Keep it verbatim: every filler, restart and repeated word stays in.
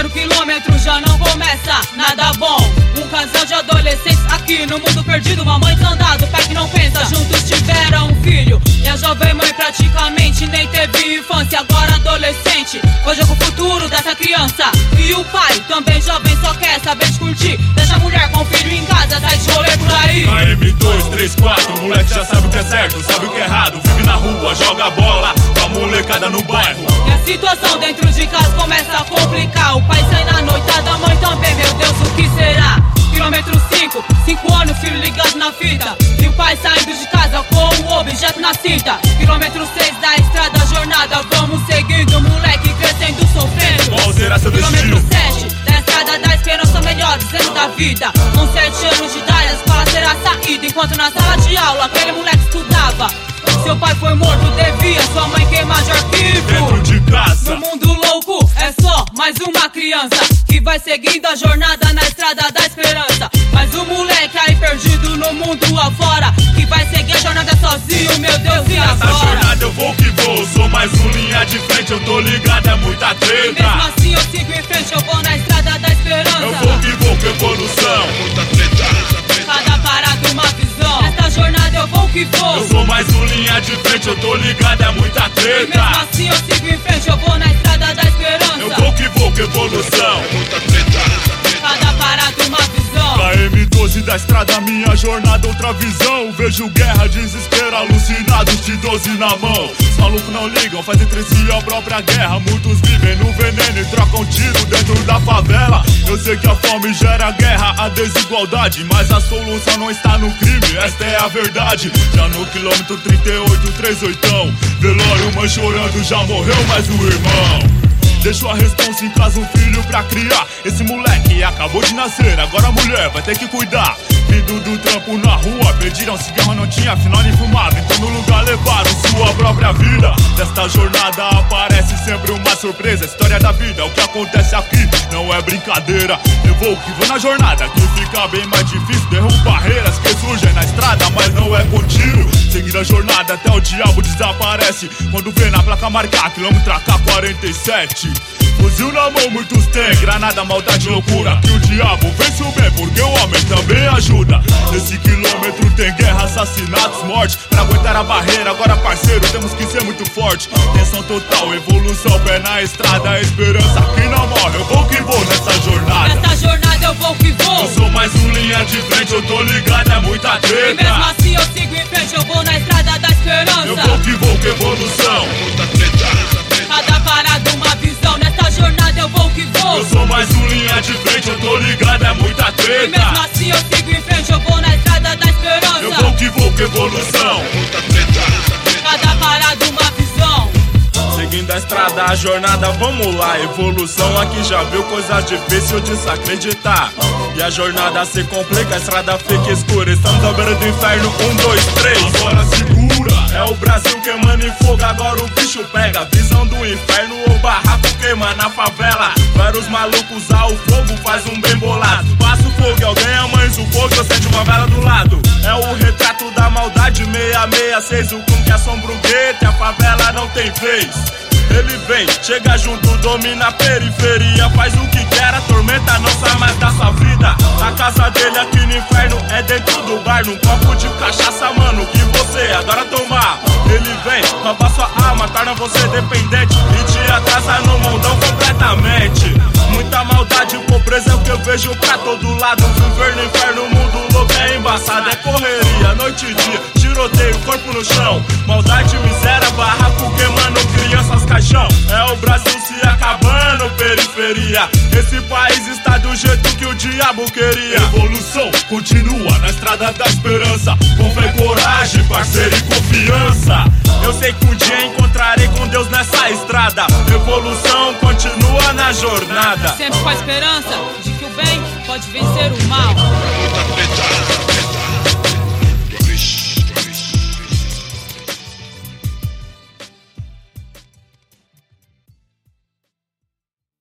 primeiro quilômetro já não começa nada bom. Um casal de adolescentes aqui no mundo perdido, uma mãe desandada, o pai que não pensa. Juntos tiveram um filho e a jovem mãe praticamente nem teve infância. Agora adolescente, hoje é o futuro dessa criança. E o pai, também jovem, só quer saber de curtir. Deixa a mulher com o filho em casa, sai de rolê por aí. A M dois, três, quatro, o moleque já sabe o que é certo, sabe o que é errado. Vive na rua, joga bola com a molecada no bairro. E a situação dentro de casa começa a complicar. O pai sai na noitada, a mãe também, meu Deus, o que será? Quilômetro cinco, cinco anos, filho ligado na fita. E o pai saindo de casa com o objeto na cinta. Quilômetro seis da estrada, jornada, vamos seguindo. Moleque crescendo, sofrendo. Qual será seu Quilômetro destino? sete da estrada da esperança, melhor dizendo da vida. Com sete anos de idade, a escola será saída. Enquanto na sala de aula, aquele moleque estudava. Seu pai foi morto, devia sua mãe queimar de arquivo. Dentro de casa, no mundo louco, é só mais uma criança que vai seguindo a jornada na estrada da esperança. Mas o moleque aí perdido no mundo afora, que vai seguir a jornada sozinho, meu Deus, e nessa agora? jornada eu vou que vou, sou mais um linha de frente, eu tô ligado, é muita treta. E mesmo assim eu sigo em frente, eu vou na estrada da esperança. Eu vou que vou com evolução, muita treta. Cada parada uma visão, nessa jornada eu vou que vou. Eu sou mais um linha de frente, eu tô ligado, é muita E mesmo treta. assim eu sigo em frente, eu vou na estrada da esperança. Eu vou que vou com evolução, muita treta. Cada parada uma visão. A M doze da estrada, minha jornada, outra visão. Vejo guerra, desespero, alucinados de doze na mão. Os malucos não ligam, fazem entre si a própria guerra. Muitos vivem no veneno e trocam tiro dentro da favela. Eu sei que a fome gera guerra, a desigualdade, mas a solução não está no crime, esta é a verdade. Já no quilômetro trinta e oito, três oitão, velório, mãe chorando, já morreu mais um irmão. Deixo a responsa em casa, um filho pra criar. Esse moleque acabou de nascer, agora a mulher vai ter que cuidar. Vindo do trampo na rua, pediram cigarro, não tinha, afinal nem fumava. Então no lugar levaram sua própria vida. Desta jornada aparece sempre uma surpresa. História da vida, o que acontece aqui não é brincadeira. Eu vou que vou na jornada, que fica bem mais difícil. Derrubo barreiras que surgem na estrada, mas não é contínuo. Seguir a jornada até o diabo desaparece. Quando vê na placa marcar, quilômetro A K quarenta e sete. Fuzil na mão, muitos tem, granada, maldade, loucura. Que o diabo vence o bem, porque o homem também ajuda. Nesse quilômetro tem guerra, assassinatos, morte. Pra aguentar a barreira, agora parceiro, temos que ser muito forte. Tensão total, evolução, pé na estrada, esperança que não morre. Eu vou que vou nessa jornada. Nessa jornada eu vou que vou. Eu sou mais um linha de frente, eu tô ligado, é muita treta. E mesmo assim eu sigo em frente, eu vou na estrada da esperança. Eu vou que vou com evolução, muita treta. Cada parada uma visão, nessa jornada eu vou que vou. Eu sou mais um linha de frente, eu tô ligado, é muita E mesmo treta. assim eu sigo em frente, eu vou na estrada da esperança. Eu vou que vou com evolução, muita treta. Cada parada uma visão. Seguindo a estrada, a jornada, vamos lá. Evolução aqui já viu coisa difícil de se acreditar. E a jornada se complica, a estrada fica escura. Estamos à beira do inferno, um, dois, três. Agora segura, é o Brasil queimando em fogo, agora o bicho pega. Visão do inferno, o barraco queima na favela. Vários malucos ao fogo, faz um bem bolado. Passa o fogo e alguém amanhece o fogo, eu sente uma vela do lado. É o retrato da maldade, seis seis seis. O com que assombra o gueto, a favela não tem vez. Ele vem, chega junto, domina a periferia. Faz o que quer, a tormenta não sai mais da sua vida. A casa dele aqui no inferno é dentro do bar. Num copo de cachaça, mano, que você adora tomar. Ele vem, rouba sua alma, torna você dependente e te atrasa no mundão completamente. Muita maldade e pobreza é o que eu vejo pra todo lado. Viver no inferno, o mundo louco é embaçado. É correria, noite e dia, tiroteio, corpo no chão. Maldade, miséria, barraco queimando, crianças, caixão. É o Brasil se acabando, periferia. Esse país está do jeito que o diabo queria. Evolução continua na estrada da esperança. Com fé e coragem, parceiro e confiança. Eu sei que um dia encontrarei com Deus nessa estrada. Evolução continua na jornada. Sempre com a esperança de que o bem pode vencer o mal.